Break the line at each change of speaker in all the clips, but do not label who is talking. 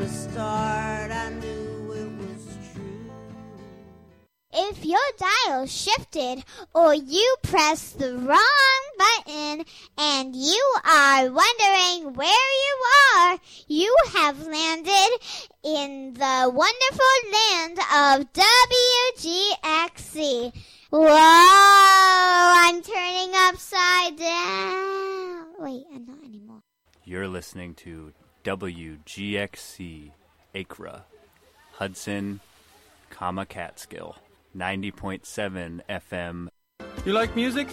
the start, I knew it was true.
If your dial shifted or you pressed the wrong button and you are wondering where you are, you have landed in the wonderful land of WGXC. Whoa, I'm turning upside down. Wait, not anymore.
You're listening to WGXC Acra, Hudson, Catskill, 90.7 FM.
You like music?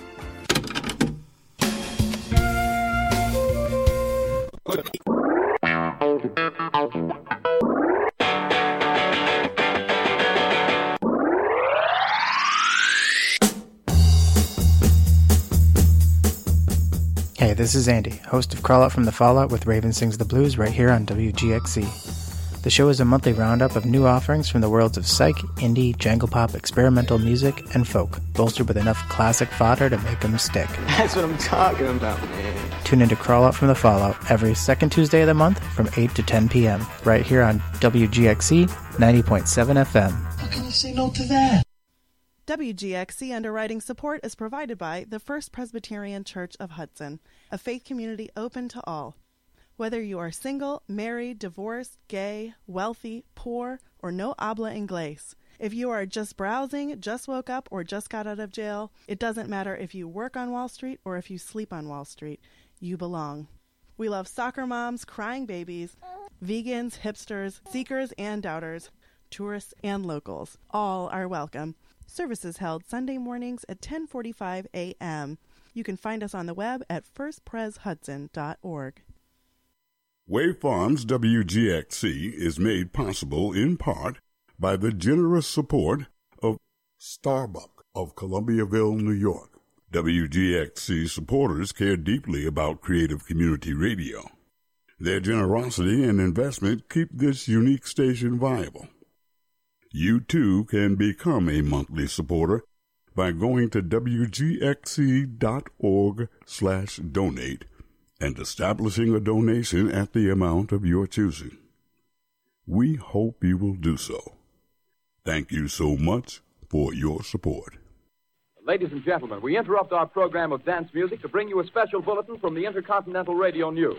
Hey, this is Andy, host of Crawl Out from the Fallout with Raven Sings the Blues right here on WGXC. The show is a monthly roundup of new offerings from the worlds of psych, indie, jangle pop, experimental music, and folk, bolstered with enough classic fodder to make them stick.
That's what I'm talking about, man.
Tune in to Crawl Out from the Fallout every second Tuesday of the month from 8 to 10 p.m. right here on WGXC 90.7 FM.
How can you say no to that?
WGXC underwriting support is provided by the First Presbyterian Church of Hudson, a faith community open to all. Whether you are single, married, divorced, gay, wealthy, poor, or no habla inglés, if you are just browsing, just woke up, or just got out of jail, it doesn't matter if you work on Wall Street or if you sleep on Wall Street. You belong. We love soccer moms, crying babies, vegans, hipsters, seekers and doubters, tourists and locals. All are welcome. Services held Sunday mornings at 10:45 a.m. You can find us on the web at firstpreshudson.org.
Wave Farms WGXC is made possible in part by the generous support of Starbuck of Columbiaville, New York. WGXC supporters care deeply about creative community radio. Their generosity and investment keep this unique station viable. You too can become a monthly supporter by going to wgxc.org/donate and establishing a donation at the amount of your choosing. We hope you will do so. Thank you so much for your support.
Ladies and gentlemen, we interrupt our program of dance music to bring you a special bulletin from the Intercontinental Radio News.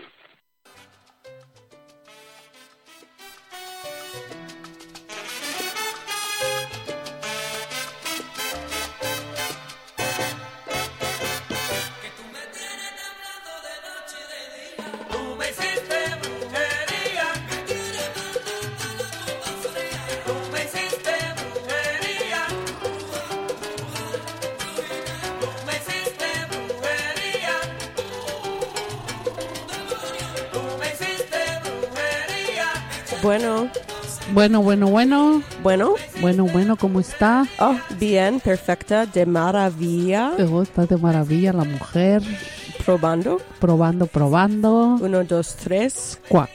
Bueno, ¿cómo está?
Oh, bien, perfecta, de maravilla.
Está de maravilla la mujer.
Probando.
1,
2, 3.
Cuá.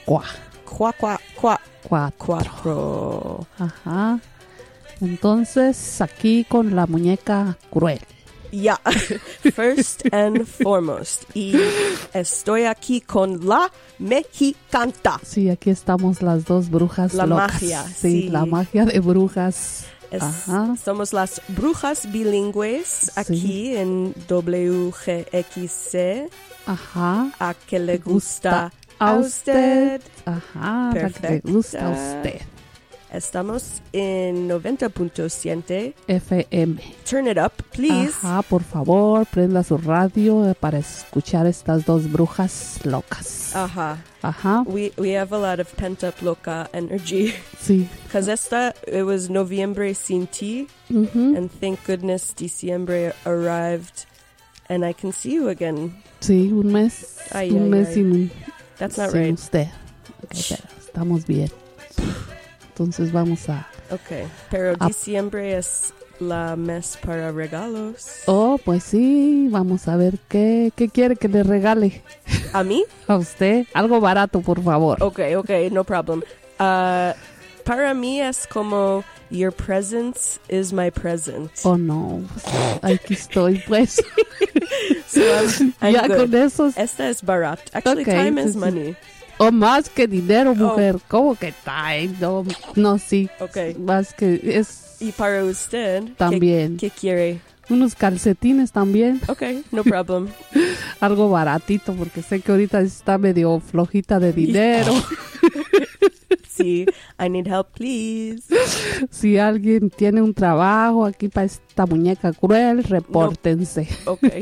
4.
Ajá. Entonces, aquí con la muñeca cruel.
Ya, first and foremost. Y estoy aquí con la mexicanta.
Sí, aquí estamos las dos brujas
la
locas.
Magia.
Sí, la magia de brujas. Ajá.
Somos las brujas bilingües aquí en WGXC.
Ajá.
A que le gusta a usted.
Ajá,
perfecta.
A que le gusta a usted.
Estamos en 90.7
FM.
Turn it up, please.
Ajá, por favor, prenda su radio para escuchar estas dos brujas locas.
Ajá.
Ajá.
We have a lot of pent up loca energy.
Sí.
Because it was Noviembre sin ti, and thank goodness Diciembre arrived, and I can see you again.
Sí, un mes. Un mes sin.
That's not
sin
right.
Usted. Okay, pero estamos bien. Entonces vamos a...
Okay, pero diciembre es la mes para regalos.
Oh, pues sí, vamos a ver qué quiere que le regale.
¿A mí?
A usted. Algo barato, por favor.
Okay, no problem. Para mí es como your presence is my present.
Oh, no. Aquí estoy, pues.
So I'm
ya
good.
con eso.
Esta es barat. Actually, time is money.
O más que dinero, mujer. ¿Cómo que time? No, sí.
Okay.
Más que es...
Y para usted,
también.
¿Qué quiere?
Unos calcetines también.
Okay, no problem.
Algo baratito, porque sé que ahorita está medio flojita de dinero.
Sí, I need help, please.
Si alguien tiene un trabajo aquí para esta muñeca cruel, repórtense.
No. Okay.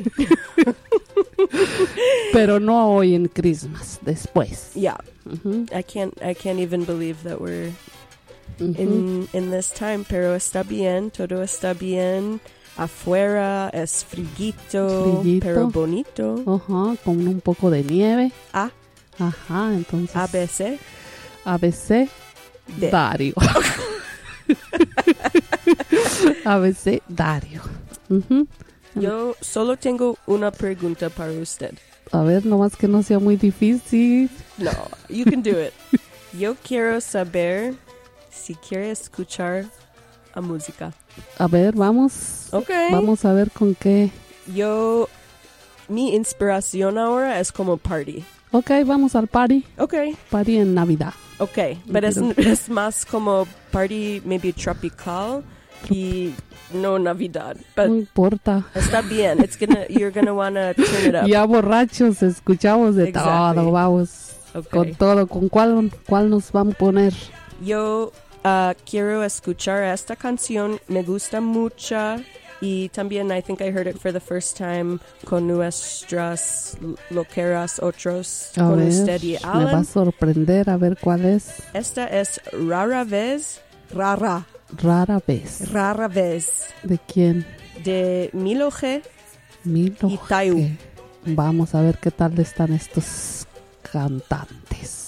Pero no hoy en Christmas, después.
Yeah. I can't even believe that we're in this time, pero está bien, todo está bien. Afuera es friguito, pero bonito.
Ajá, con un poco de nieve.
Ah.
Ajá, entonces.
ABC.
Dario. ABC Dario.
Yo solo tengo una pregunta para usted.
A ver, nomás que no sea muy difícil.
No, you can do it. Yo quiero saber si quiere escuchar a música.
A ver, vamos.
Okay.
Vamos a ver con qué.
Mi inspiración ahora es como party.
Okay, vamos al party.
Okay.
Party en Navidad.
Okay, pero es más como party maybe tropical y no Navidad. But
no importa.
Está bien. You're gonna wanna turn it up.
Ya borrachos escuchamos de todo. Vamos con todo. ¿Con cuál nos van a poner?
Yo quiero escuchar esta canción. Me gusta mucho. Y también I think I heard it for the first time con nuestras loqueras otros.
A
con
ver,
usted y Alan.
Me va a sorprender a ver cuál es.
Esta es Rara Vez.
Rara Vez. ¿De quién?
De Milo G.
Y
Tayu.
Vamos a ver qué tal están estos cantantes.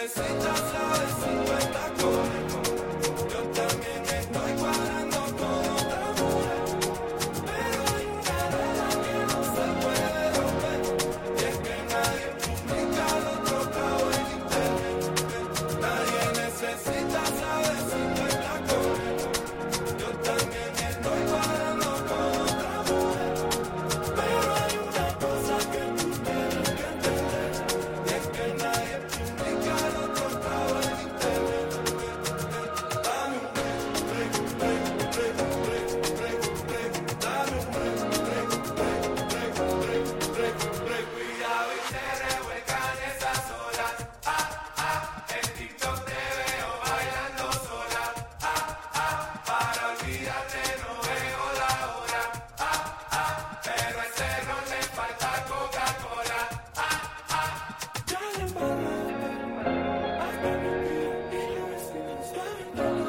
necesitas suavecito en tacones. Yo también estoy cuadrando con otra mujer, pero hay una regla que no se puede romper, y es que nadie publica lo trocado en internet. Nadie necesita suavecito en tacones. Yo también estoy cuadrando con otra mujer, pero hay una cosa que tú tienes que entender, y es que nadie publica lo trocado en internet. Dame un break, break, break, break, break, break, break. Dame un break, break, break, break, break, break, break. Cuidado y te revuelcan esas horas. En TikTok te veo bailando sola. Para olvidarte no veo la hora. Pero a ese ron le falta Coca-Cola. Ya le embarraste, hasta mi tía y la vecina saben todo.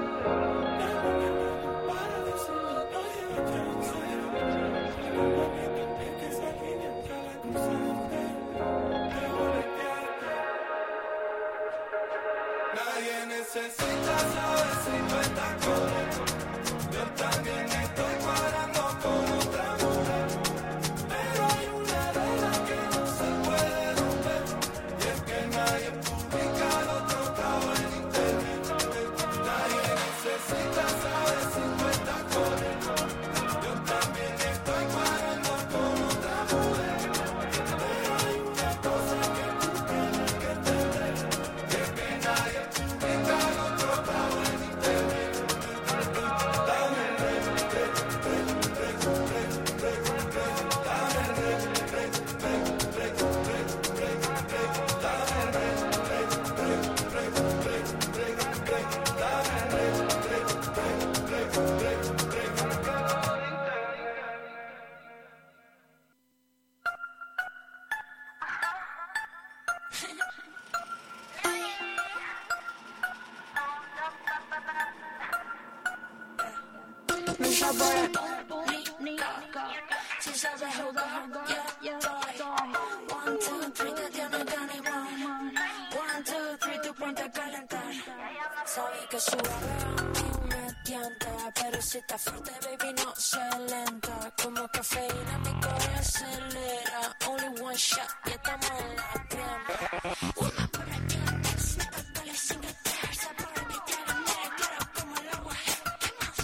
Para decirle, no lleva chance. Pero bonito es que esa línea ya la cruzaste. Debo limpiarte. Nadie necesita suavecito en tacones. Yo también estoy cuadrando con otra mujer, pero hay una regla que no se puede romper, y es que nadie publica lo trocado en internet. Nadie necesita suavecito en tacones. Yo también estoy cuadrando con otra mujer, pero hay una cosa que tú tienes que entender, y es que nadie publica lo trocado en internet. Dame un break, break, break, break, break, break, break. Dame un break, break, break, break, break, break, break. Dame un break, break, break, break, break, break, break. Dame un break, break, break, break, break,
Mi sabor si sabes jugar, yeah. 1, 2, 3, te tienes que animar. 1, 2, 3, tú ponte a calentar. Sabes que suave a mí me tienta, pero si está fuerte, baby, no se lenta. Como cafeína mi corazón acelera. Only one shot y estamos en la crema. Una por aquí, se toca sin gatear, se pone mi caramel, claro como el agua. ¿Qué más?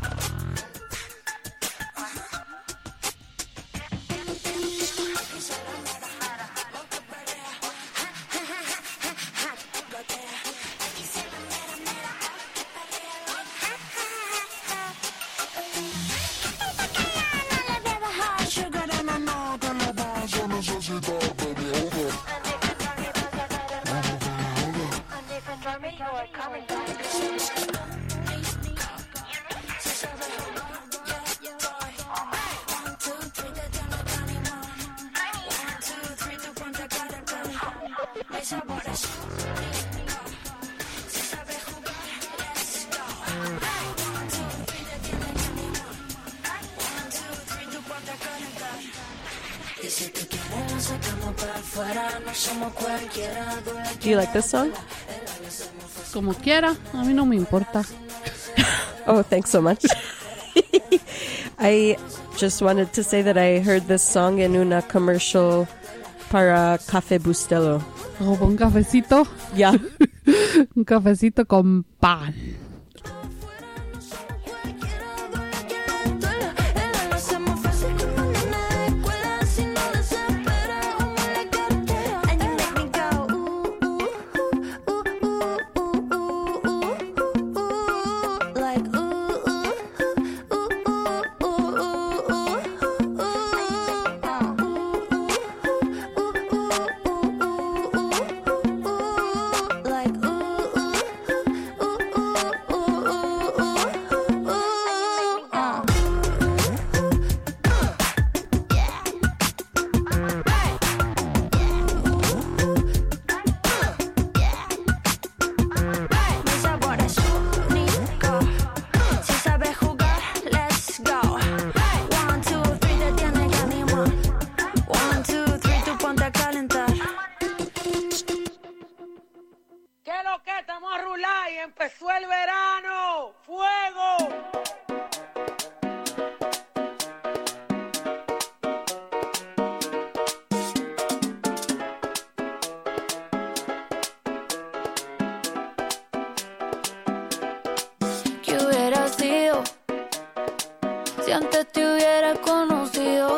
Do you like this song?
Como quiera, a mí no me importa.
Oh, thanks so much. I just wanted to say that I heard this song in una commercial para Café Bustelo.
Oh, un cafecito.
Yeah.
Un cafecito con pan.
Si antes te hubiera conocido,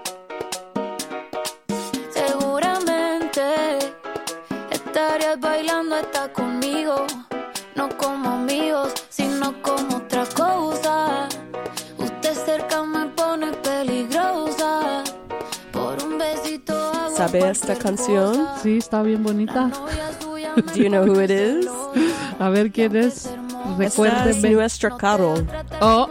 seguramente estarías bailando hasta conmigo. No como amigos, sino como otra cosa. Usted cerca me pone peligrosa. Por un besito hago
¿Sabe esta canción?
Sí, está bien bonita.
Do you know who it is?
A ver quién es.
Esta es
Recuérdeme.
nuestra Carol.
Oh,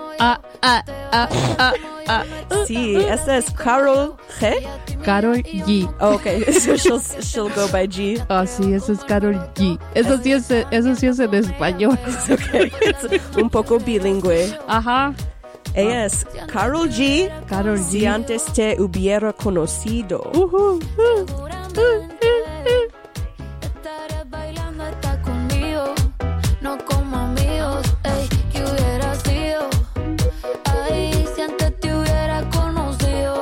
Sí, esta es Carol G.
Carol G.
Oh, okay, so she'll go by G.
Ah, sí, eso es Carol G. Eso sí es en español.
Okay, it's un poco bilingüe.
Ajá.
Ella es Carol G.
Carol G.
Si antes te hubiera conocido.
estarías bailando hasta conmigo. No como amigos, ey, que hubiera sido. Ay, si antes te hubiera conocido,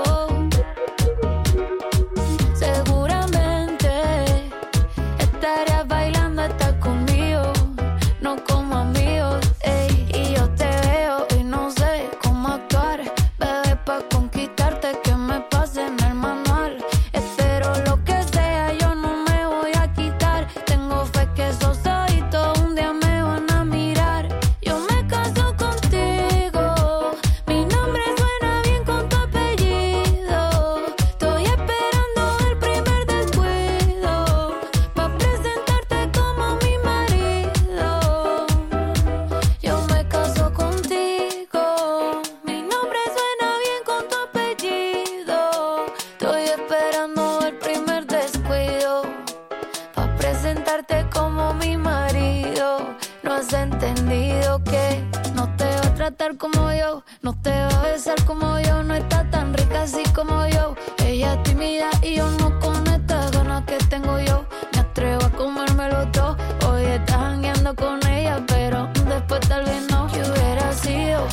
seguramente estarías bailando hasta conmigo. No como amigos, ey, y yo te veo y no sé cómo actuar. Bebé, pa' conquistarte que me pase en el manual. Espero lo que sea, yo no me voy a quitar. Tengo fe que esos ojitos un día me van a mirar. Yo me caso contigo, mi nombre suena bien con tu apellido. Estoy esperando el primer descuido pa' presentarte como mi marido. Yo me caso contigo, mi nombre suena bien con tu apellido. Estoy esperando el primer descuido pa' presentarte como mi marido. No has entendido que no te va a tratar como yo, no te va a besar como yo, no está tan rica así como yo. Ella es tímida y yo no con estas ganas que tengo yo. Me atrevo a comérmelo todo. Hoy estás jangueando con ella, pero después tal vez no. ¿Qué hubiera sido?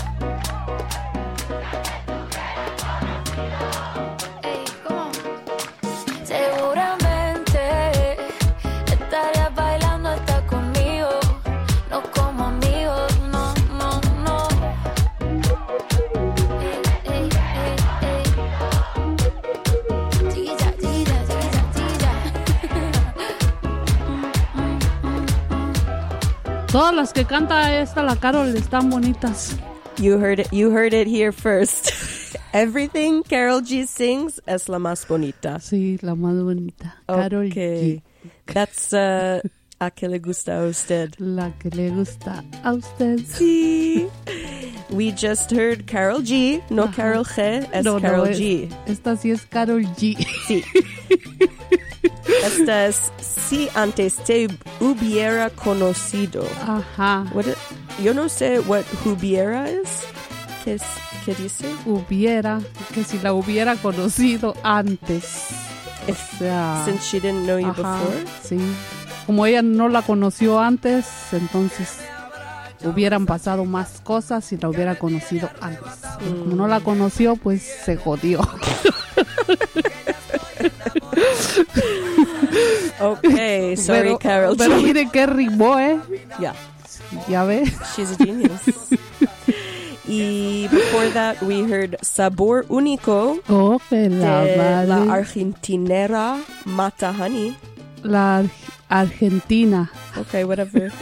Ey, ¿cómo? Seguramente estarías bailando hasta conmigo. No como amigos, no, no, no. Ey, ey, ey, ey. Chiquilla, chiquilla, chiquilla, chiquilla.
Todas las que canta la Carol están bonitas.
You heard it here first. Everything Carol G sings es la más bonita.
Sí, la más bonita. Carol
Okay.
G.
That's a que le gusta a usted.
La que le gusta a usted.
Sí. We just heard Carol G, no Carol G, es Carol G.
Esta sí es Carol G.
Sí. Esta es si antes te hubiera conocido.
Ajá.
Yo no sé what hubiera es. ¿Qué dice?
Hubiera, que si la hubiera conocido antes. O sea,
Since she didn't know you before.
Sí. Como ella no la conoció antes, entonces hubieran pasado más cosas si la hubiera conocido antes. Como no la conoció, pues se jodió.
Okay, sorry, Carol G.
Pero mire qué rimó,
Yeah.
Ya ve.
She's a genius. Y before that, we heard Sabor Único de la argentinera Mata Honey.
La Argentina.
Okay, whatever.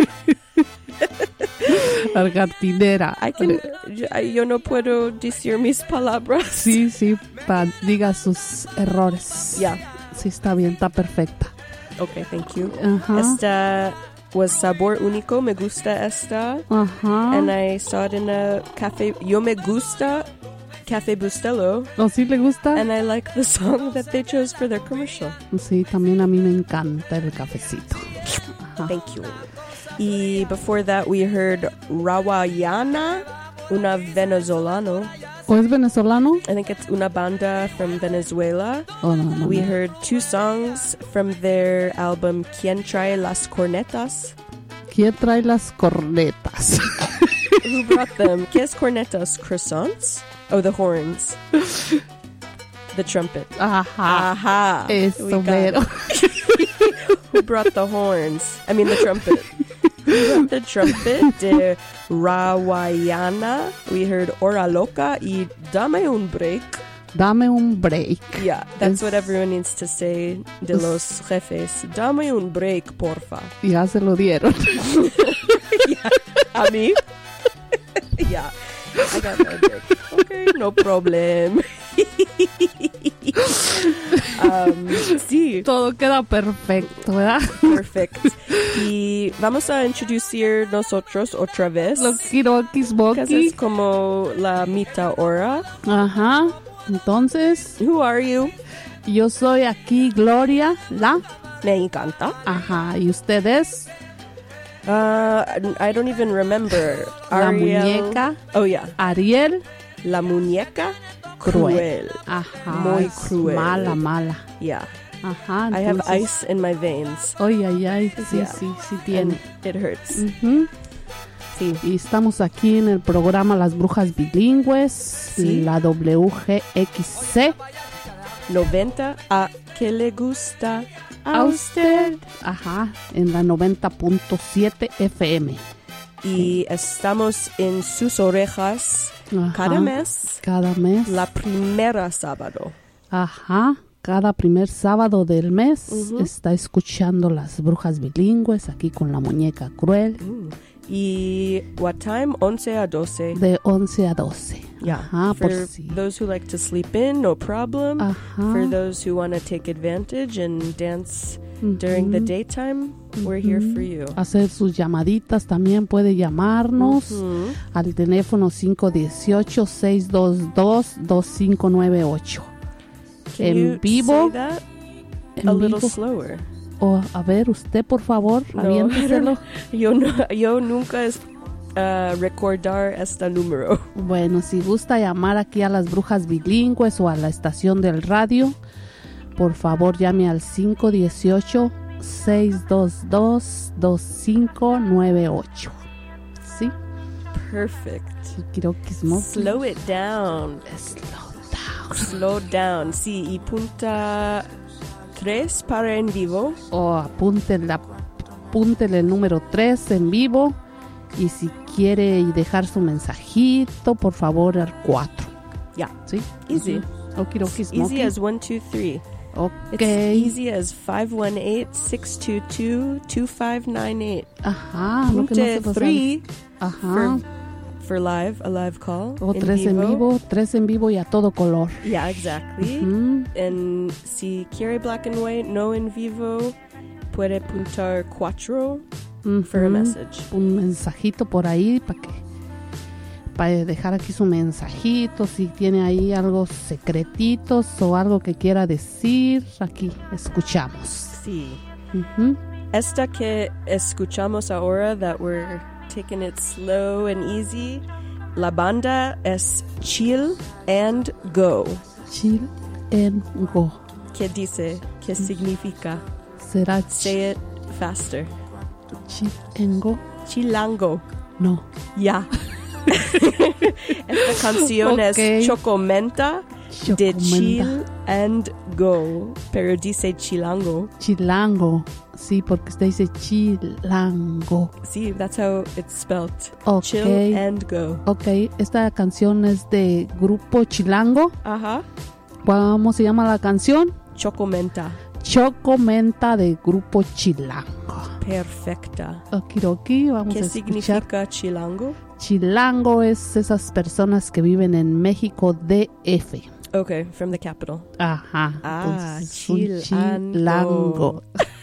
Argentinera.
Yo no puedo decir mis palabras.
Sí, diga sus errores.
Yeah.
Sí, está bien, está perfecta.
Okay, thank you.
Uh-huh.
Esta was Sabor Único. Me gusta esta.
Uh-huh.
And I saw it in a cafe. Yo me gusta Café Bustelo.
¿O sí le gusta?
And I like the song that they chose for their commercial.
Sí, también a mí me encanta el cafecito. Ajá.
Thank you. Y before that, we heard Rawayana, una venezolano.
¿O es venezolano?
I think it's una banda from Venezuela.
Oh, no.
We heard 2 songs from their album ¿Quién trae las cornetas?
¿Quién trae las cornetas?
Who brought them? ¿Qué es cornetas? Croissants? Oh, the horns. The trumpet.
Ajá. Eso mero.
Who brought the horns? I mean, the trumpet. The trumpet de Rawayana. We heard Hora Loca y Dame un break.
Dame un break.
Yeah, that's what everyone needs to say de los jefes. Dame un break, porfa.
Ya se lo dieron.
Yeah. A mí? Yeah, I got my break. Okay, no problem. Sí.
Todo queda perfecto, ¿verdad?
Perfect. Y vamos a introducir nosotros otra vez.
Los Kirokis
Porque es como la mitad hora.
Ajá. Entonces,
who are you?
Yo soy aquí Gloria, la.
Me encanta.
Ajá. ¿Y ustedes?
I don't even remember.
La
Ariel.
muñeca.
Oh, yeah.
Ariel.
La muñeca
Cruel. Ajá.
Muy cruel.
Mala.
Yeah.
Ajá.
I have
entonces-
ice in my veins.
Ay. Sí,
Yeah.
sí tiene.
And it hurts.
Ujú.
Sí.
Y estamos aquí en el programa Las Brujas Bilingües,
Sí.
la WGXC.
90 a que le gusta
A usted. Ajá, en la 90.7 FM.
Y estamos en sus orejas
Ajá.
cada mes.
Cada mes.
La primera sábado.
Ajá, cada primer sábado del mes está escuchando Las Brujas Bilingües aquí con la muñeca cruel.
Y what time? 11 a 12.
De 11 a 12.
Yeah.
Ajá,
For
por si.
those who like to sleep in, no problem.
Ajá.
For those who want to take advantage and dance during the daytime, we're here for you.
Hacer sus llamaditas también puede llamarnos al teléfono 518-622-2598.
Can
En
you
vivo.
say that
En
a little
vivo.
slower?
O a ver, usted por favor,
No,
aviénteselo.
yo nunca es recordar este número.
Bueno, si gusta llamar aquí a Las Brujas Bilingües o a la estación del radio, por favor llame al 518-622-2598. ¿Sí?
Perfect.
Quiero que
Slow it down. Slow down. Sí, y punta 3 para en vivo.
O apúntele el número 3 en vivo. Y si quiere dejar su mensajito, por favor, al 4.
Yeah.
¿Sí?
Easy.
Okirokis,
Easy as 1, 2, 3.
Ok.
It's easy as 518-622-2598.
Ajá. Lo que no se
Punte
pasa.
3
Ajá.
for a live call.
O 3 en vivo, 3 en vivo y a todo color.
Yeah, exactly. And si quiere black and white, no en vivo, puede puntar 4 for a message.
Un mensajito por ahí para dejar aquí su mensajito, si tiene ahí algo secretitos o algo que quiera decir, aquí escuchamos.
Sí. Esta que escuchamos ahora, that we're taking it slow and easy, la banda es Chill and Go.
Chill and Go.
¿Qué dice? ¿Qué significa?
Será
Say it faster.
Chill and Go.
Chilango.
No.
Ya. Esta canción es Chocomenta de Chill and Go, pero dice Chilango.
Chilango. Sí, porque usted dice Chilango.
Sí, that's how it's spelled.
Okay.
Chill and Go.
Ok, esta canción es de Grupo Chilango.
Ajá.
¿Cómo se llama la canción?
Chocomenta.
Chocomenta de Grupo Chilango.
Perfecta.
Okidoki, vamos
¿Qué
a escuchar.
significa Chilango?
Chilango es esas personas que viven en México DF.
Okay, from the capital.
Ajá.
Ah,
entonces, un
Chilango.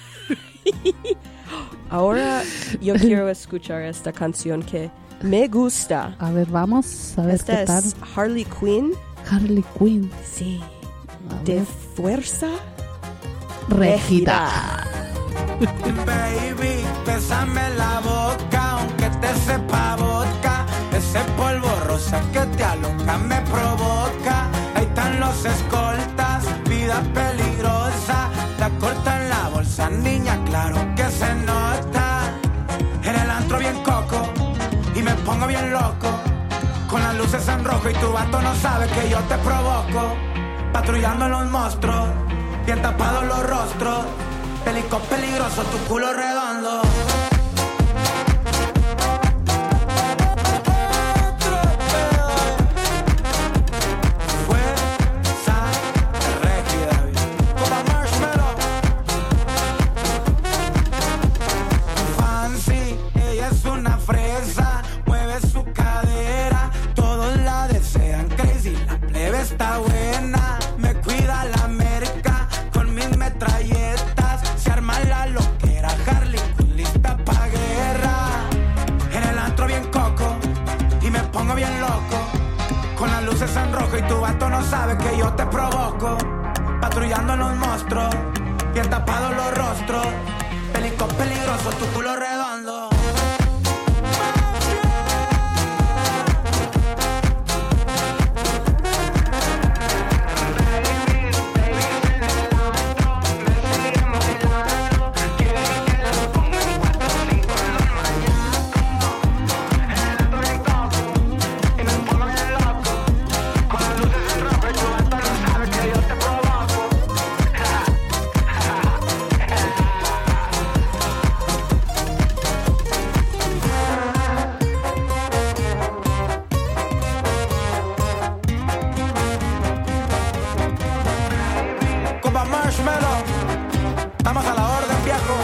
Ahora yo quiero escuchar esta canción que me gusta.
A ver, vamos a ver
Esta
qué tal.
es Harley Quinn.
Harley Quinn.
Sí.
A
De
ver.
fuerza
Régida.
Baby, bésame la boca, aunque te sepa vodka. Ese polvo rosa que te aloca me provoca. Ahí están los escoltas, vida peligrosa. La corta en la bolsa, niña, claro que se nota. En el antro bien coco y me pongo bien loco. Con las luces en rojo y tu vato no sabe que yo te provoco. Patrullando los monstruos, bien tapados los rostros. Pelico peligroso, tu culo redondo.
patrullando los monstruos, bien tapados los rostros. Pelicos peligrosos, tu culo redondo. Estamos a la orden, viejo.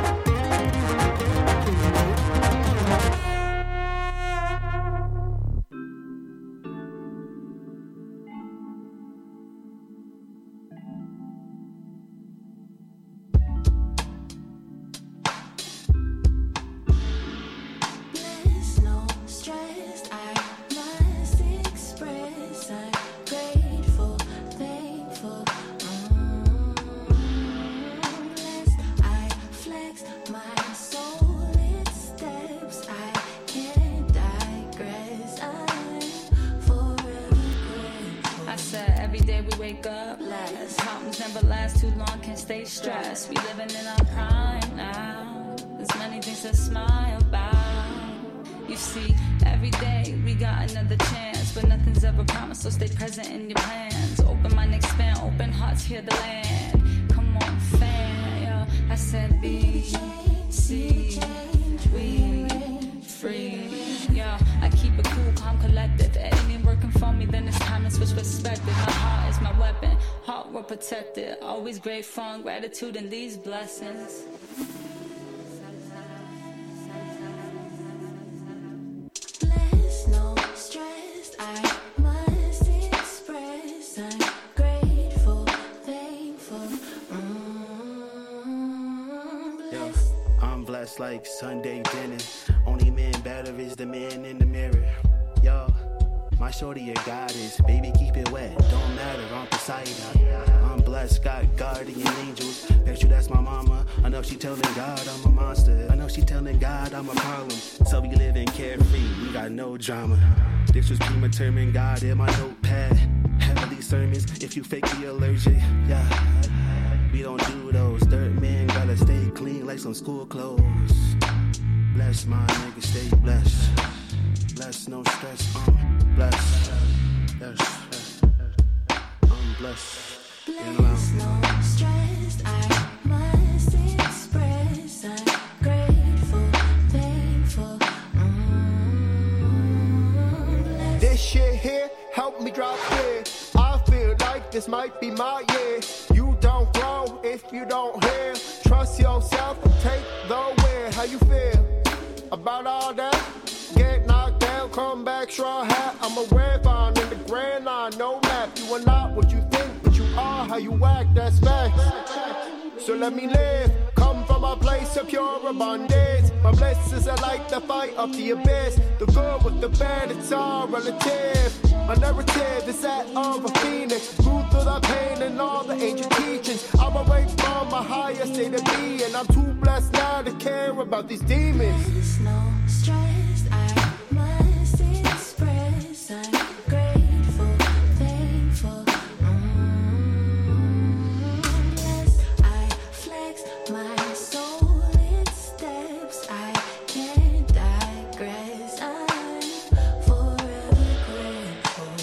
Protected, always great fun, gratitude in these blessings.
Blessed, no stress, I must express. I'm grateful, thankful. Blessed.
I'm blessed like Sunday dinner. Only man better is the man in the mirror. Yo, my shorty a goddess, baby keep it wet, don't matter, I'm Poseidon. I'm blessed, got guardian angels. Bet you that's my mama. I know she telling God I'm a monster. I know she telling God I'm a problem. So we living carefree, we got no drama. This was predetermined, God in my notepad. Heavenly sermons, if you fake be allergic. Yeah, we don't do those. Dirt man gotta stay clean like some school clothes. Bless my nigga, stay blessed. Bless, no stress, blessed. Yes, I'm blessed.
Blessed, no stress, I must express. I'm grateful, thankful.
This shit here help me drop here. I feel like this might be my year. You don't grow if you don't hear. Trust yourself, take the win. How you feel about all that? Get knocked down, come back, straw hat. I'm a red vine in the grand line, no map. You are not what you think, but you are how you act, that's facts. So let me live, come from a place of pure abundance. My blessings are like the fight of the abyss. The good with the bad, it's all relative. My narrative is that of a phoenix. Grew through the pain and all the ancient teachings. I'm awake from my higher state of being. I'm too blessed now to care about these demons.
There's no stress, I must express. I'm grateful, thankful. Blessed, I flex my soul, it steps. I can't digress. I'm forever grateful.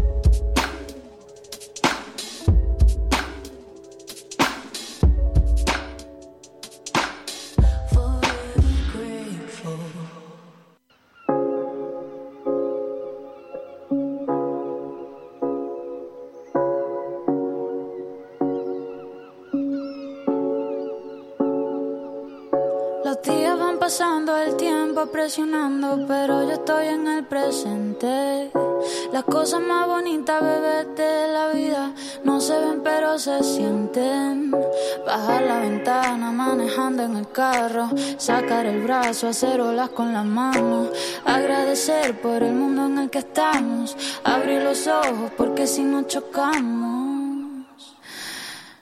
Forever grateful.
Los días van pasando, el tiempo presionando, pero yo estoy en el presente. Las cosas más bonitas, bebé, de la vida no se ven, pero se sienten. Bajar la ventana, manejando en el carro, sacar el brazo, hacer olas con las manos, agradecer por el mundo en el que estamos, abrir los ojos porque si no chocamos.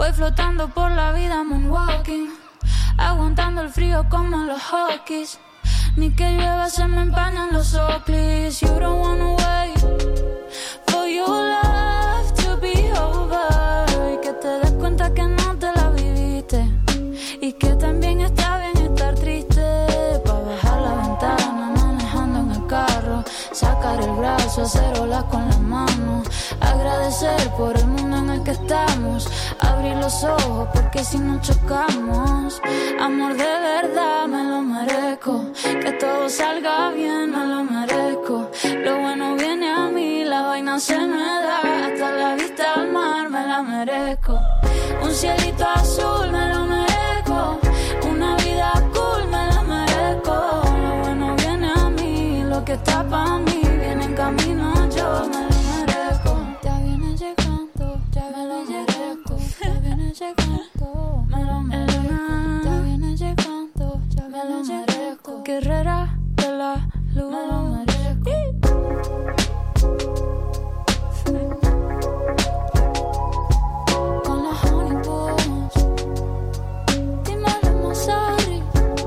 Voy flotando por la vida moonwalking, aguantando el frío como los Hawkeyes. Ni que llueva se me empañan los Oakleys. You don't wanna wait for your love to be over, y que te des cuenta que no te la viviste, y que también está bien estar triste. Pa' bajar la ventana manejando en el carro, sacar el brazo, hacer olas con las manos, agradecer por el mundo en el que estamos, abrir los ojos porque si no chocamos. Amor de verdad me lo merezco, que todo salga bien me lo merezco. Lo bueno viene a mí, la vaina se me da, hasta la vista al mar me la merezco. Un cielito azul me lo merezco, una vida cool me la merezco. Lo bueno viene a mí, lo que está pa' mí viene en camino, yo me lo merezco. Ya viene llegando, ya me lo merezco. Ya viene llegando, me lo merezco. Ya viene llegando, ya me lo merezco. Guerrera de la luz, me lo merezco. Con los honey buns, dímelo más sorry.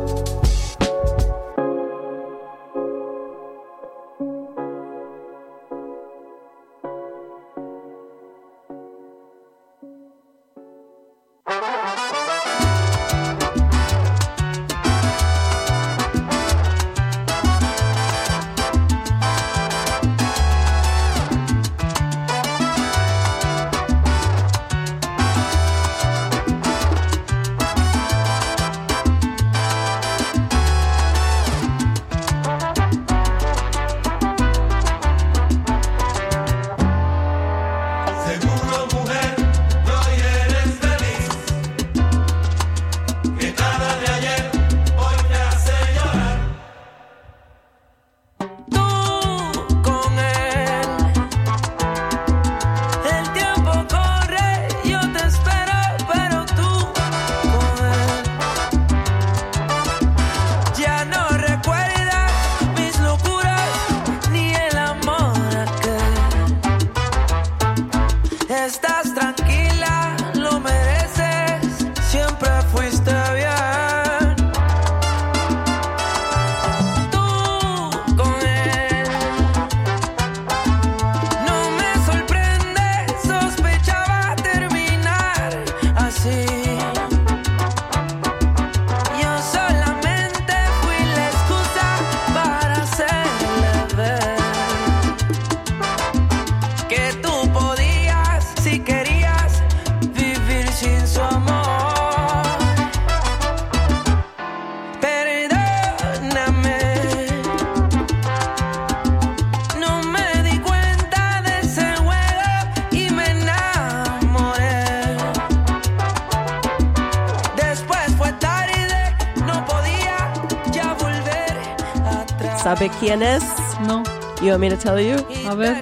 ¿Sabe quién es?
No.
You want me to tell you?
A ver.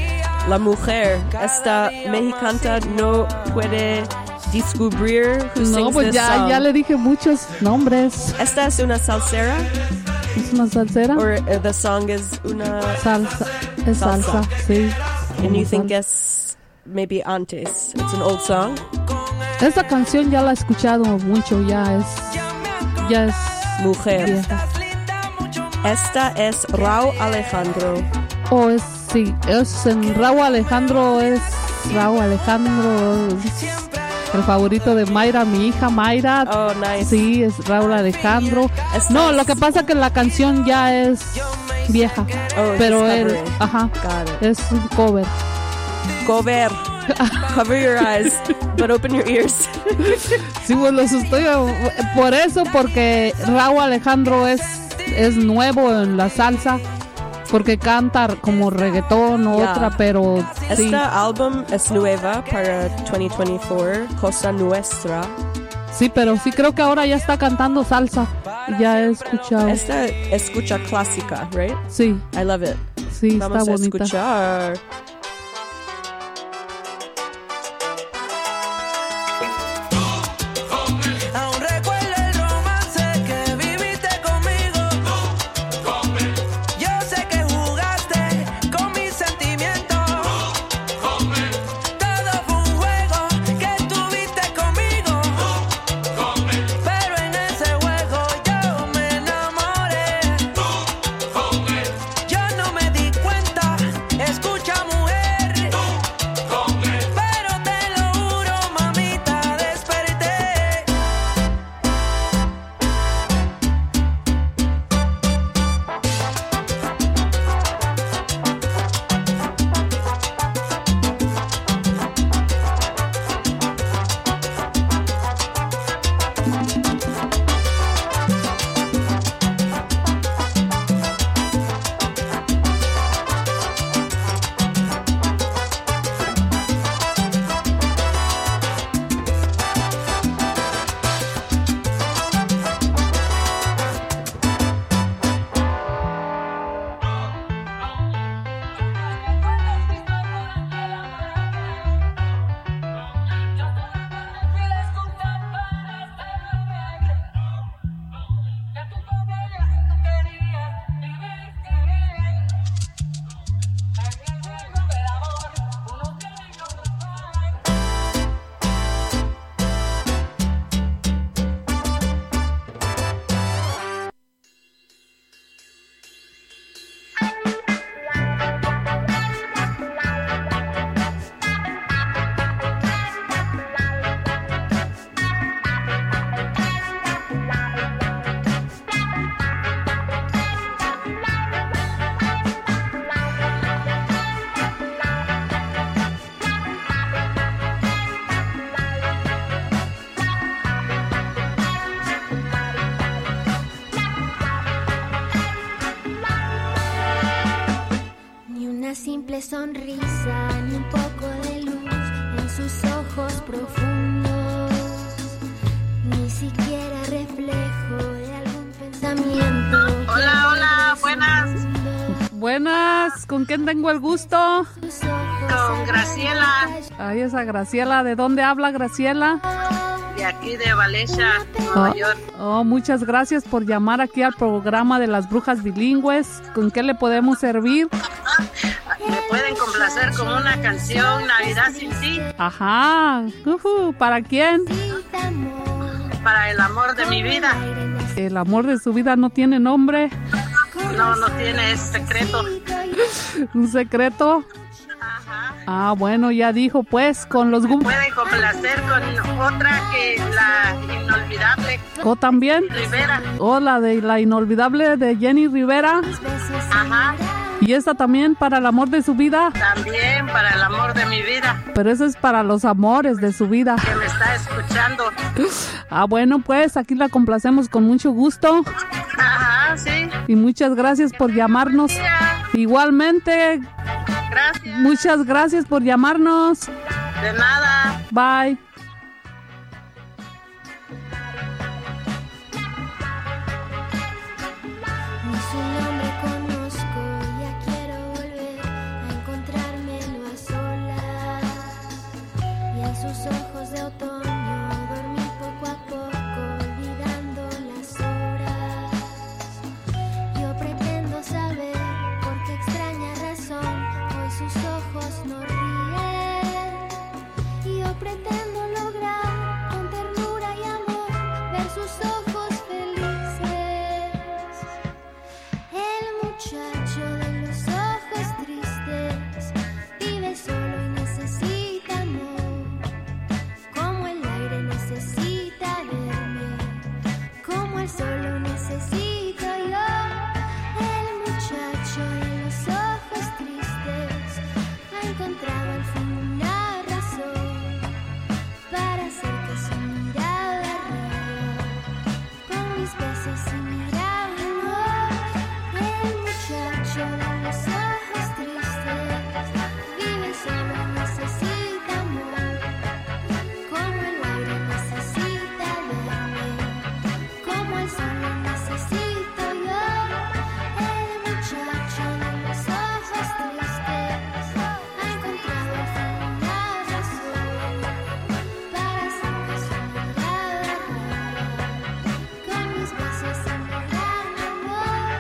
La mujer, esta mexicana no puede descubrir who
No,
sings
pues
this
ya,
song.
ya le dije muchos nombres.
¿Esta es una salsera?
¿Es una salsera?
Or the song is una
Salsa. Es salsa, sí.
And you think it's maybe antes? It's an old song?
Esta canción ya la he escuchado mucho, ya es
Mujer.
vieja.
Esta es Raúl Alejandro.
Sí, es en Raúl Alejandro, es el favorito de Mayra, mi hija Mayra.
Oh, nice.
Sí, es Raúl Alejandro. No, lo que pasa es que la canción ya es vieja, pero él, es un cover.
Cover. Cover your eyes, but open your ears.
Sí, pues los estoy por eso, porque Raúl Alejandro es nuevo en la salsa, porque canta como reggaetón o otra, pero sí.
Esta álbum es nueva para 2024, Cosa Nuestra.
Sí, pero sí creo que ahora ya está cantando salsa. Ya he escuchado.
Esta escucha clásica, right?
Sí.
I love it.
Sí,
Vamos
está
a
bonita.
escuchar.
Todo fue un juego que tuviste con
de sonrisa ni un poco de luz en sus ojos profundos, ni siquiera reflejo de algún pensamiento.
Hola, hola, buenas.
Buenas, ¿con quién tengo el gusto?
Con Graciela.
Ay, esa Graciela, ¿de dónde habla Graciela?
De aquí de Valencia, Nueva York.
Muchas gracias por llamar aquí al programa de las brujas bilingües. ¿Con qué le podemos servir?
Me pueden complacer con una canción, Navidad sin ti.
Ajá, ¿para quién?
Para el amor de mi vida.
El amor de su vida no tiene nombre.
No, no tiene, es secreto.
¿Un secreto? Ah, bueno, ya dijo, pues, con los...
Pueden complacer con otra que la inolvidable.
¿O también?
Rivera.
La de la inolvidable de Jenny Rivera.
Ajá.
¿Y esta también para el amor de su vida?
También para el amor de mi vida.
Pero eso es para los amores de su vida.
Que me está escuchando.
Ah, bueno, pues, aquí la complacemos con mucho gusto.
Ajá, sí.
Y muchas gracias por llamarnos. Igualmente.
Gracias.
Muchas gracias por llamarnos.
De nada.
Bye.
Ni su nombre conozco, ya quiero volver a encontrármelo a solas. Y en sus ojos de otoño dormí poco a poco, olvidando las horas. Yo pretendo saber por qué extraña razón hoy sus ojos no ríen. Y yo pretendo lograr con ternura y amor ver sus ojos felices. El muchacho de los ojos tristes vive solo y necesita amor, como el aire necesita verme, como el sol lo necesito yo. El muchacho de los ojos tristes ha encontrado al fin una razón para hacer que su mirada ría con mis besos y mirada amor. El muchacho de los ojos tristes vive solo y necesita amor, como el aire necesita verme, como el sol lo necesito yo. El muchacho de los ojos tristes ha encontrado al fin una razón para hacer que su mirada ría con mis besos y mirada amor.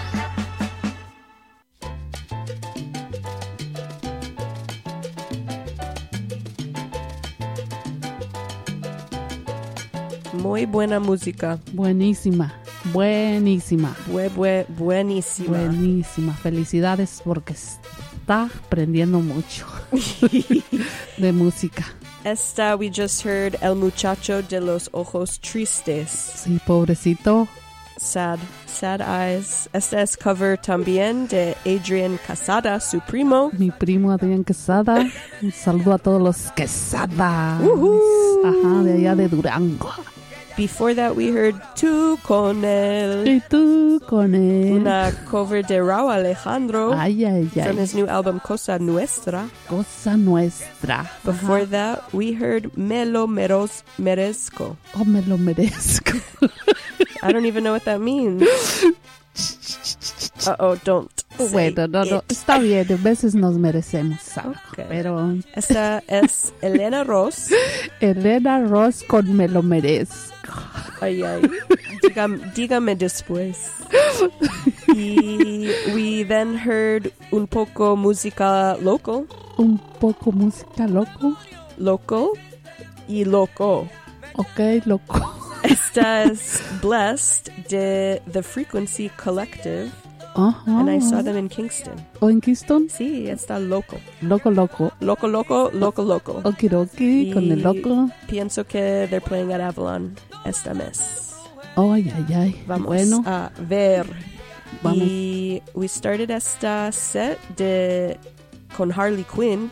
Muy buena música.
Buenísima, buenísima.
Buenísima.
Buenísima. Felicidades porque está aprendiendo mucho de música.
Esta, we just heard El Muchacho de los Ojos Tristes.
Sí, pobrecito.
Sad eyes. Esta es cover también de Adrian Quesada, su primo.
Mi primo Adrián Quesada. Un saludo a todos los Quesada. Ajá, de allá de Durango.
Before that, we heard Tú con él.
Y tú con él.
Una cover de Raúl Alejandro.
Ay, ay, ay.
From his new album, Cosa Nuestra.
Cosa Nuestra.
Before that, we heard Me lo merezco.
Oh, me lo merezco.
I don't even know what that means. Don't.
Bueno, no. Está bien, a veces nos merecemos algo. Okay. Pero...
Esta es Elena Ross.
Elena Ross con Me lo merezco.
Ay. Dígame después. Y we then heard un poco música local.
Un poco música local.
Local y loco.
Ok, loco.
Esta es Blessed de The Frequency Collective. And I saw them in Kingston.
¿O en Kingston?
Sí, está loco.
Loco.
Okidoki,
con el loco.
Pienso que they're playing at Avalon este mes.
Oh, ay.
Vamos
bueno.
a ver.
Vamos.
Y we started esta set con Harley Quinn.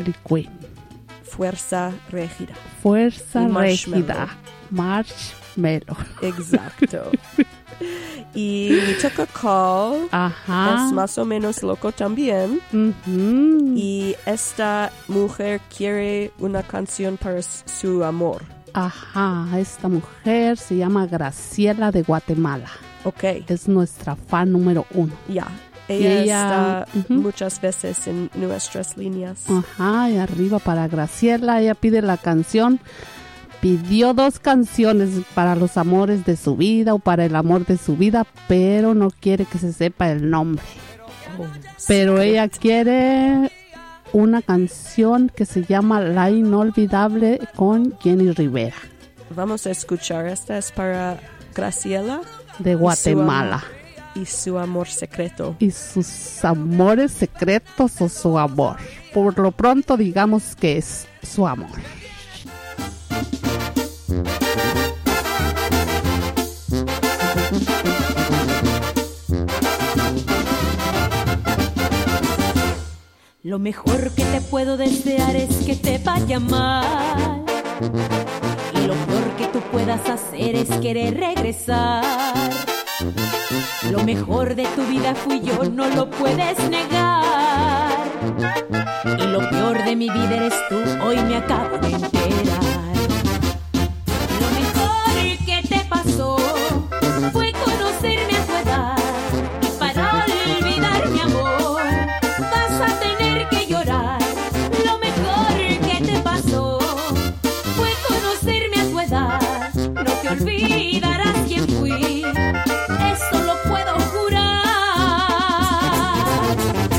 Fuerza Régida.
Fuerza Régida. Marshmello.
Exacto. Y We Took a Call.
Ajá.
Es más o menos loco también.
Ujú.
Y esta mujer quiere una canción para su amor.
Ajá, esta mujer se llama Graciela de Guatemala.
Ok.
Es nuestra fan número 1.
Ya.
Y
Ella está
ujú.
muchas veces en nuestras líneas.
Ajá, y arriba para Graciela, ella pide la canción. Pidió 2 canciones para los amores de su vida o para el amor de su vida, pero no quiere que se sepa el nombre. Pero ella quiere una canción que se llama La Inolvidable con Jenny Rivera.
Vamos a escuchar. Esta es para Graciela.
De Guatemala.
Y su amor secreto.
Y sus amores secretos o su amor. Por lo pronto digamos que es su amor.
Lo mejor que te puedo desear es que te vaya mal. Y lo peor que tú puedas hacer es querer regresar. Lo mejor de tu vida fui yo, no lo puedes negar. Y lo peor de mi vida eres tú, hoy me acabo de enterar. Lo mejor que te pasó fue conocerme a tu edad. Y para olvidar mi amor vas a tener que llorar. Lo mejor que te pasó fue conocerme a tu edad. No te olvidarás quién fui, eso lo puedo jurar.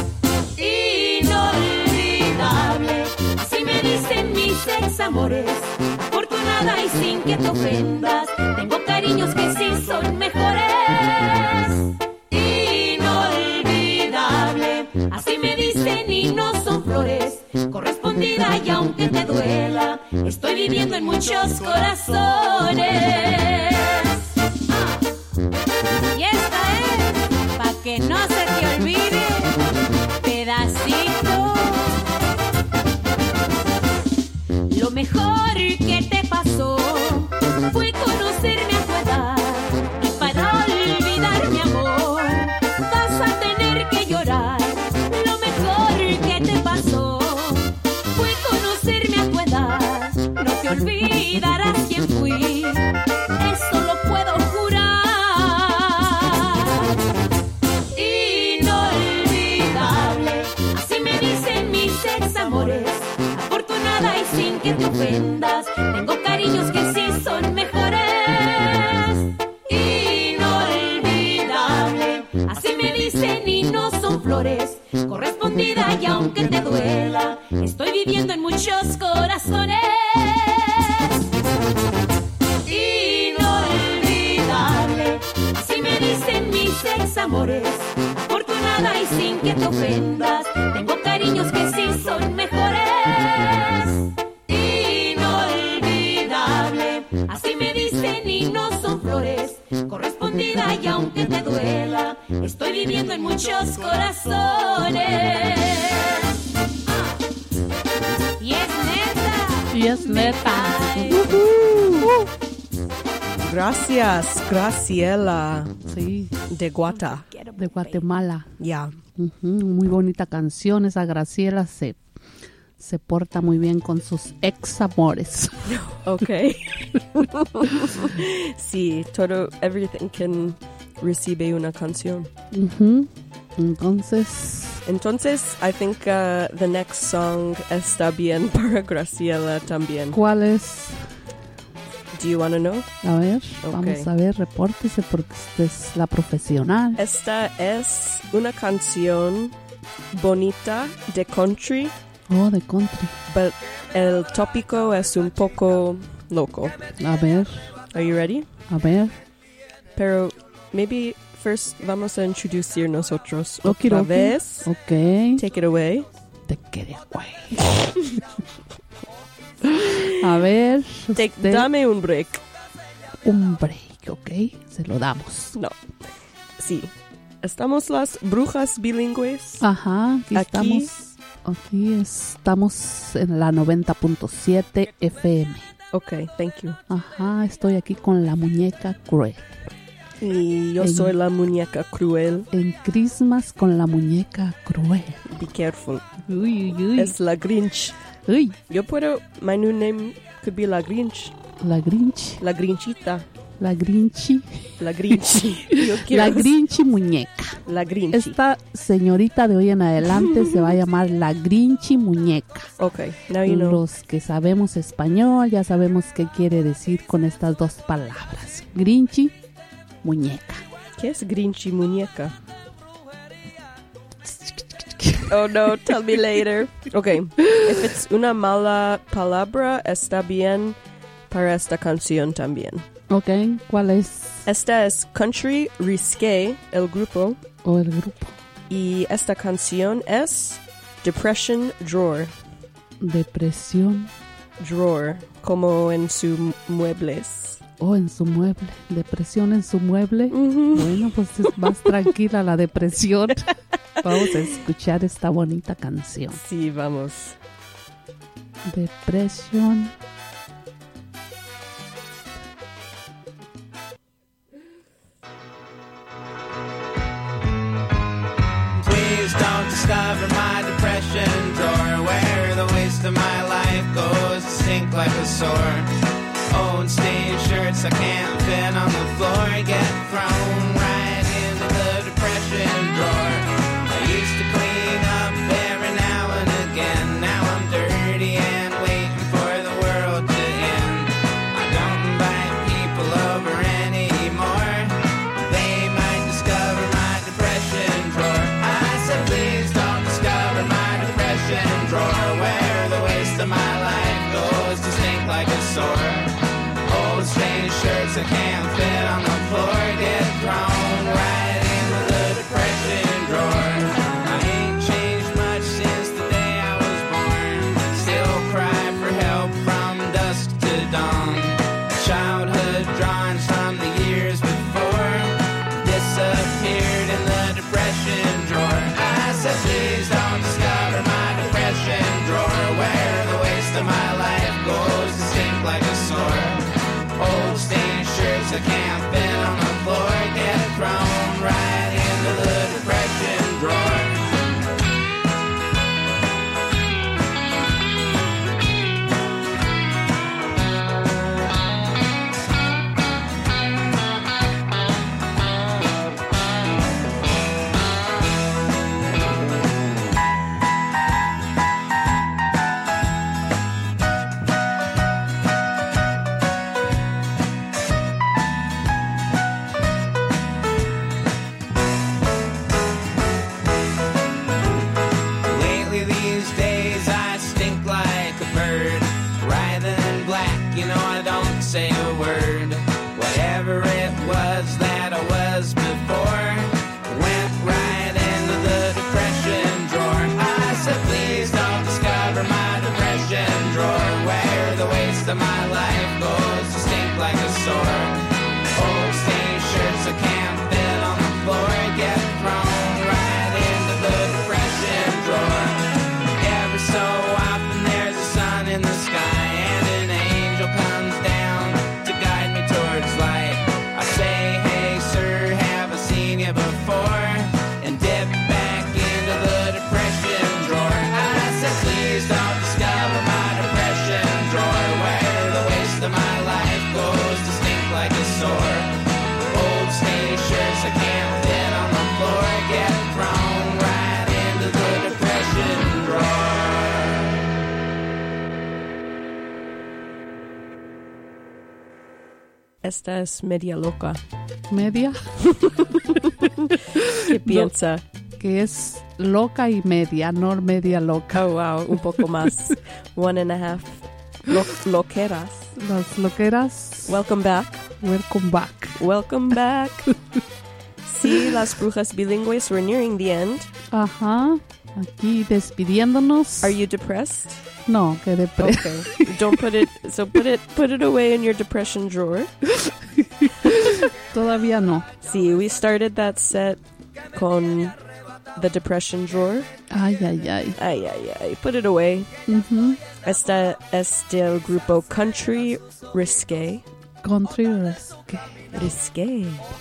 Inolvidable, así me dicen mis examores. Afortunada y sin que te ofendas, tengo cariños que sí son mejores. Inolvidable, así me dicen y no son flores. Correspondida y aunque te duela, estoy viviendo en muchos corazones. Y esta es, pa' que no se te olvide, pedacito. Lo mejor que te pasó fue conocerme a tu edad. Y para olvidar mi amor vas a tener que llorar. Lo mejor que te pasó fue conocerme a tu edad. No te olvidarás quién fui, eso lo puedo jurar. Inolvidable, así me dicen mis examores. Afortunada y sin que te ofendas, tengo cariños que sí son mejores. Inolvidable, así me dicen y no son flores. Correspondida y aunque te duela, estoy viviendo en muchos corazones. Inolvidable, así me dicen mis examores. Afortunada y sin que te ofendas, tengo cariños que sí son mejores. Inolvidable, así me dicen y no son flores. Correspondida y aunque te duela, estoy viviendo en muchos corazones. Y es neta.
Y es neta.
Gracias, Graciela.
Sí.
De
Guatemala.
Ya.
Muy bonita canción. Esa Graciela se porta muy bien con sus ex amores.
Ok. Sí, everything can recibe una canción. Entonces, I think the next song está bien para Graciela también.
¿Cuál es?
Do you want to know?
A ver,
Okay.
vamos a ver, repórtese porque usted es la profesional.
Esta es una canción bonita de country.
Oh, de country.
But el tópico es un poco loco.
A ver.
Are you ready?
A ver.
Pero maybe first vamos a introducir nosotros
Okie
otra
dokie.
vez.
Ok.
Take it away.
Take it away. A ver.
Dame un break.
Un break, ok. Se lo damos.
No. Sí. Estamos las brujas bilingües.
Ajá. Aquí
Aquí.
estamos. Aquí estamos en la 90.7 FM.
Ok, thank you.
Ajá. Estoy aquí con la muñeca cruel.
Y yo soy la muñeca cruel.
En Christmas con la muñeca cruel.
Be careful.
Uy, uy, uy.
Es la Grinch.
Uy.
Yo puedo... My new name could be la Grinch.
La Grinch.
La Grinchita.
La Grinchi.
La Grinchi. Yo quiero...
La Grinchi muñeca.
La Grinchi.
Esta señorita de hoy en adelante se va a llamar la Grinchi muñeca.
Okay, now you know.
Los que sabemos español ya sabemos qué quiere decir con estas dos palabras. Grinchi muñeca.
¿Qué es Grinchi muñeca? Oh no, tell me later. Okay, if it's una mala palabra, está bien para esta canción también.
Okay, ¿cuál es?
Esta es Country Risque, el grupo.
O el grupo.
Y esta canción es Depression Drawer.
Depresión.
Drawer, como en sus muebles.
Oh, en su mueble. Depresión en su mueble. Bueno, pues es más tranquila la depresión. Vamos a escuchar esta bonita canción.
Sí, vamos.
Depresión.
Please don't discover my depression drawer, where the waste of my life goes to sink like a sore. Old stained shirts I can't fit on the floor get thrown right into the depression drawer. I used to clean up every now and again. Now I'm dirty and waiting for the world to end. I don't invite people over anymore. They might discover my depression drawer. I said please don't discover my depression drawer, where the waste of my life goes to stink like a sore. Old stained shirts I can't fit on the floor get thrown right into the depression drawer. I ain't changed much since the day I was born. Still cry for help from dusk to dawn. Childhood drawings from the years before disappeared in the depression drawer. I said please don't discover my depression drawer, where the waste of my life goes to stink like a sore. Old stained shirts I can't fit on the floor get thrown right into the depression drawer. Lately these days I stink like a bird, writher than black, you know I don't say a word. Whatever it was that I was before went right into the depression drawer. I said please don't discover my depression drawer, where the waste of my life goes to stink like a sore. Old stained shirts I can't fit on the floor get thrown right into the depression drawer. Every so often there's a sun in the sky and an angel comes down to guide me towards light. I say, hey sir, have I seen you before? And dip back into the depression drawer. I said please don't discover my depression drawer, where the waste of my life goes to stink like a sore. Old stained shirts I can't fit on the floor get thrown right into the depression drawer.
Esta es media loca.
¿Media?
¿Qué piensa?
Que es loca y media, no media loca.
Oh, wow, un poco más. 1.5 loqueras.
Las loqueras.
Welcome back.
Welcome back.
Welcome back. Sí, las brujas bilingües, we're nearing the end.
Ajá. Aquí despidiéndonos.
Are you depressed?
No, que depressed.
Okay. Don't put it. So put it away in your depression drawer.
Todavía no.
Sí, we started that set con the depression drawer.
Ay, ay, ay.
Ay, ay, ay. Put it away. Esta es del grupo Country Risque.
Country Risque.
Risque.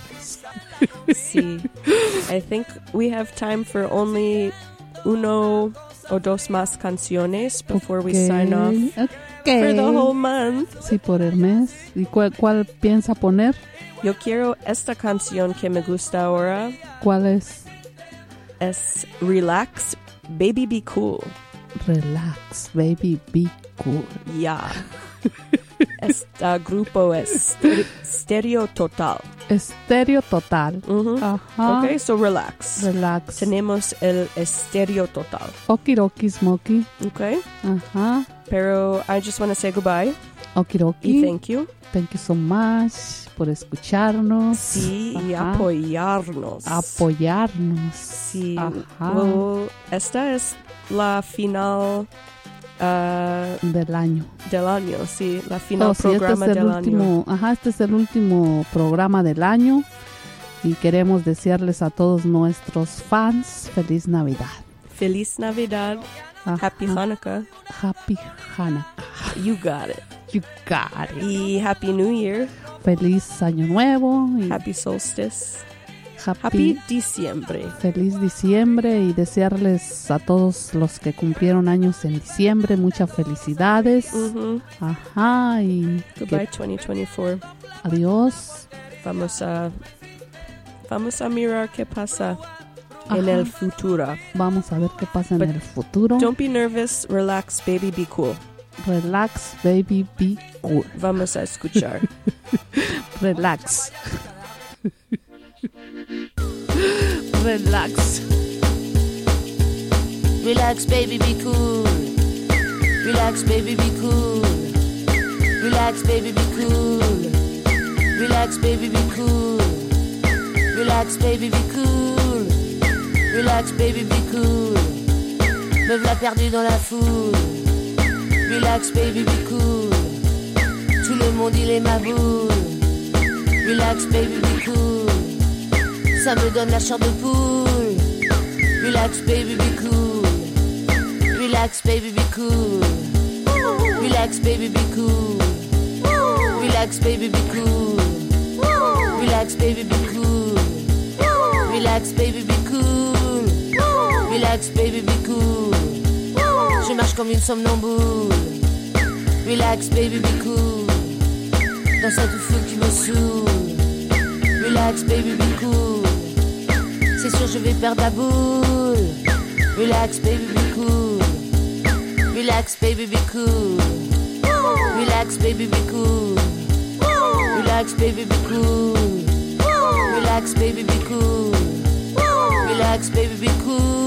Sí. I think we have time for only uno o dos más canciones before we sign off for the whole month.
Sí, por el mes. ¿Y cuál piensa poner?
Yo quiero esta canción que me gusta ahora.
¿Cuál es?
Es Relax, Baby Be Cool.
Relax, Baby Be Cool.
Yeah. Este grupo es Stereo Total.
Estéreo Total. Ajá.
Okay, so relax.
Relax.
Tenemos el Estéreo Total.
Okidoki Smokey.
Okay.
Ajá.
Pero I just want to say goodbye.
Okidoki.
Y thank you.
Thank you so much por escucharnos.
Sí, y apoyarnos.
Apoyarnos.
Sí.
Ajá.
Well, esta es la final
del año.
Del año, sí. La final
Sí,
programa
este es
del
el último,
año.
Ajá, este es el último programa del año. Y queremos desearles a todos nuestros fans feliz Navidad.
Feliz Navidad.
Ajá.
Happy Hanukkah.
Happy Hanukkah.
You got it.
You got it.
Y Happy New Year.
Feliz Año Nuevo. Y
Happy Solstice.
Happy
Diciembre.
Feliz diciembre y desearles a todos los que cumplieron años en diciembre muchas felicidades. Ajá, y
Goodbye 2024.
Adiós.
Vamos a mirar qué pasa en el futuro.
Vamos a ver qué pasa en el futuro.
Don't be nervous, relax, baby, be cool.
Relax, baby, be cool.
Vamos a escuchar.
Relax. Relax.
Relax, baby, be cool. Relax, baby, be cool. Relax, baby, be cool. Relax, baby, be cool. Relax, baby, be cool. Relax, baby, be cool. Me v'là perdu dans la foule. Relax, baby, be cool. Tout le monde, il est ma boule. Relax, baby, be cool. Ça me donne la chair de poule. Relax, baby, be cool. Relax, baby, be cool. Relax, baby, be cool. Relax, baby, be cool. Relax, baby, be cool. Relax, baby, be cool. Relax, baby, be cool. Je marche comme une somnambule. Relax, baby, be cool. Dans cette foule qui me saoule. Relax, baby, be cool. C'est sûr, je vais perdre la boule. Relax, baby, be cool. Relax, baby, be cool. Relax, baby, be cool. Relax, baby, be cool. Relax, baby, be cool. Relax, baby, be cool.